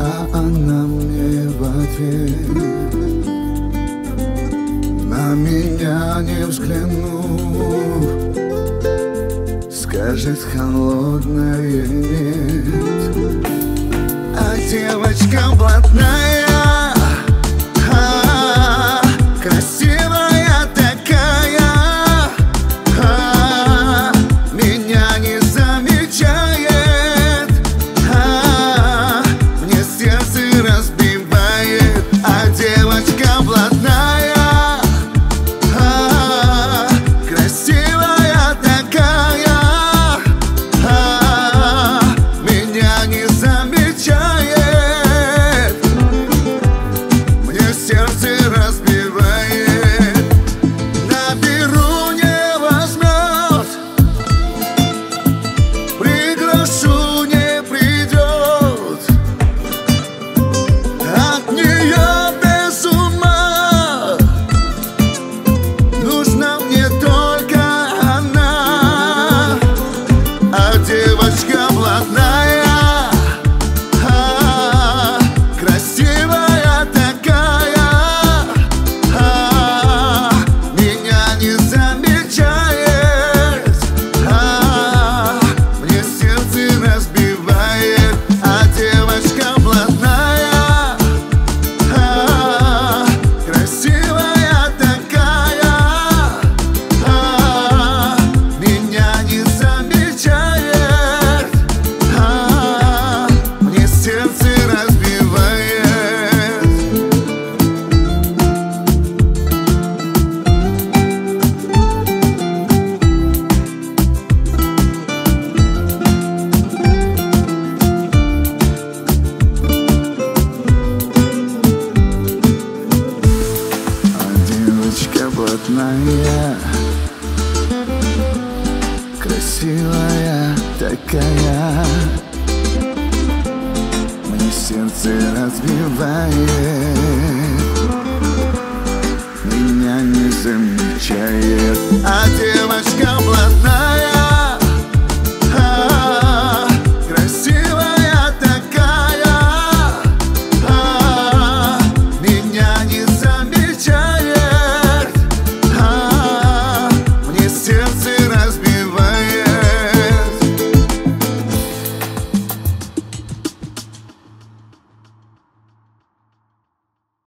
А она мне в ответ, на меня не взглянув, скажет холодное нет. А девочка блатная, красивая такая, меня не замечает, мне сердце разбивает. А девочка блатная, красивая такая, меня не замечает, мне сердце разбивает. Наберу, не возьмет, приглашу, не придет, от нее без ума, нужна мне только она. А девочка блатная, красивая такая, меня не замечает, мне сердце разбивает. А девочка блатная, красивая такая, меня не замечает, мне сердце разбивает. А девочка блатная, красивая такая, мне сердце разбивает, меня не замечает. А девочка блатная,